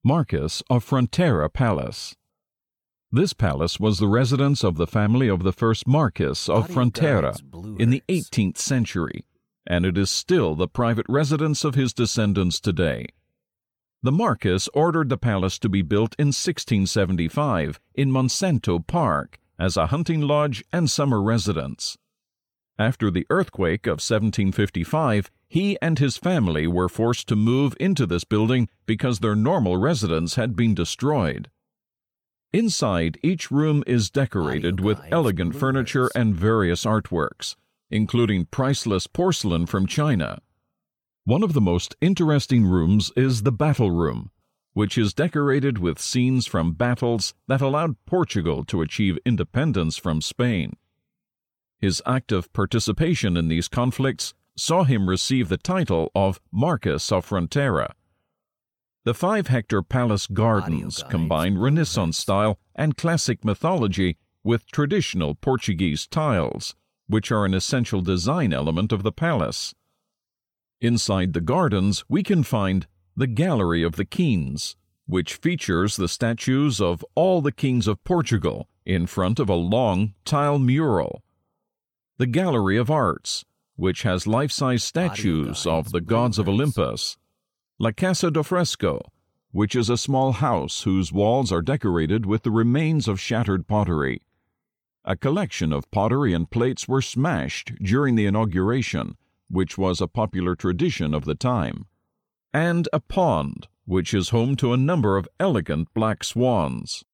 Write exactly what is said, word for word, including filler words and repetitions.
Marquess of Frontera Palace. This palace was the residence of the family of the first Marquess of Frontera in the eighteenth century, and it is still the private residence of his descendants today. The Marquess ordered the palace to be built in sixteen seventy-five in Monsanto Park as a hunting lodge and summer residence. After the earthquake of seventeen fifty-five, he and his family were forced to move into this building because their normal residence had been destroyed. Inside, each room is decorated with elegant furniture and various artworks, including priceless porcelain from China. One of the most interesting rooms is the battle room, which is decorated with scenes from battles that allowed Portugal to achieve independence from Spain. His active participation in these conflicts saw him receive the title of Marquess of Frontera. The five-hectare palace gardens combine Renaissance style and classic mythology with traditional Portuguese tiles, which are an essential design element of the palace. Inside the gardens, we can find the Gallery of the Kings, which features the statues of all the kings of Portugal in front of a long tile mural. The Gallery of Arts, which has life-size statues of the gods of Olympus. La Casa do Fresco, which is a small house whose walls are decorated with the remains of shattered pottery. A collection of pottery and plates were smashed during the inauguration, which was a popular tradition of the time. And a pond, which is home to a number of elegant black swans.